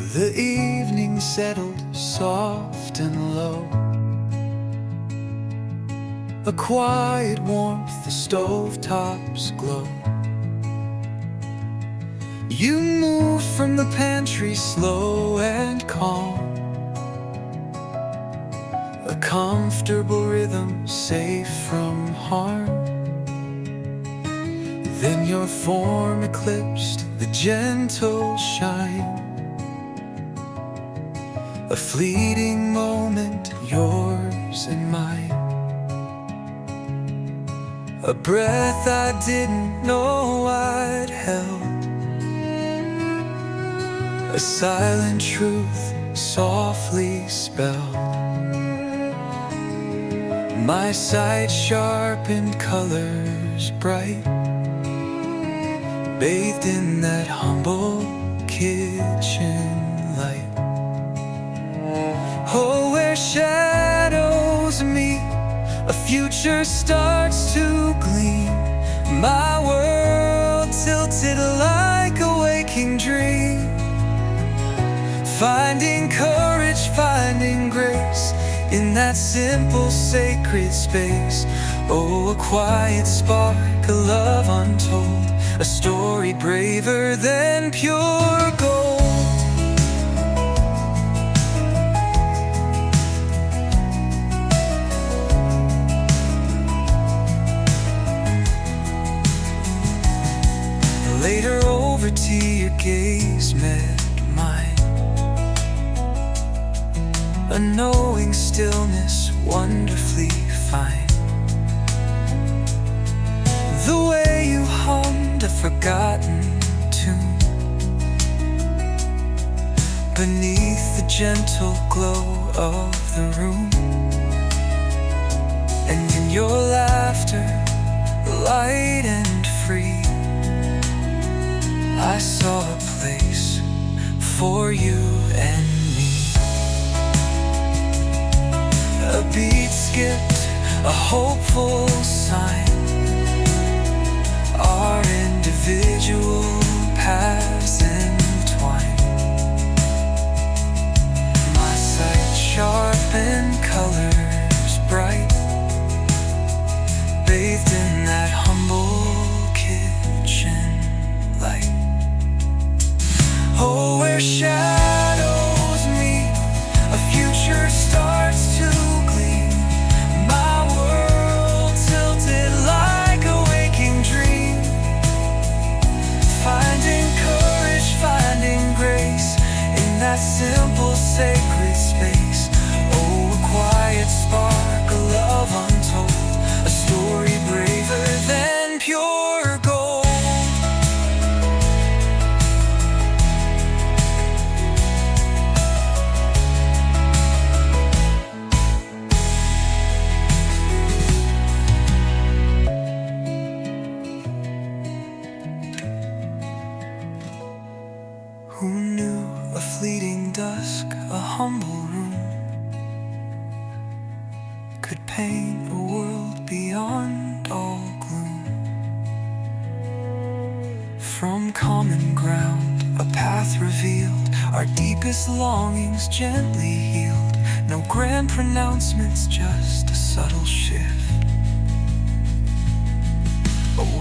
The evening settled soft and low. A quiet warmth, the stovetops glow. You moved from the pantry slow and calm, a comfortable rhythm safe from harm. Then your form eclipsed the gentle shine, a fleeting moment, yours and mine. A breath I didn't know I'd held, a silent truth softly spelled. My sight sharpened, colors bright, bathed in that humble kitchen light. Oh, where shadows meet, a future starts to gleam. My world tilted like a waking dream, finding courage, finding grace in that simple sacred space. Oh, a quiet spark, a love untold, a story braver than pure gold. Later over tea, your gaze met mine, a knowing stillness wonderfully fine. The way you hummed a forgotten tune beneath the gentle glow of the room, and in your laughter, light and free, I saw a place for you and me. A beat skipped, a hopeful sign, our individual paths entwined. My sight sharpened, colors bright, bathed in that humble kitchen light. Oh, where shadows meet, a future starts to gleam. My world tilted like a waking dream, finding courage, finding grace in that simple sacred space. Oh, a quiet spark, a love untold, a story braver than pure gold. Who knew a fleeting dusk, a humble room, could paint a world beyond all gloom? From common ground, a path revealed, our deepest longings gently healed. No grand pronouncements, just a subtle shift,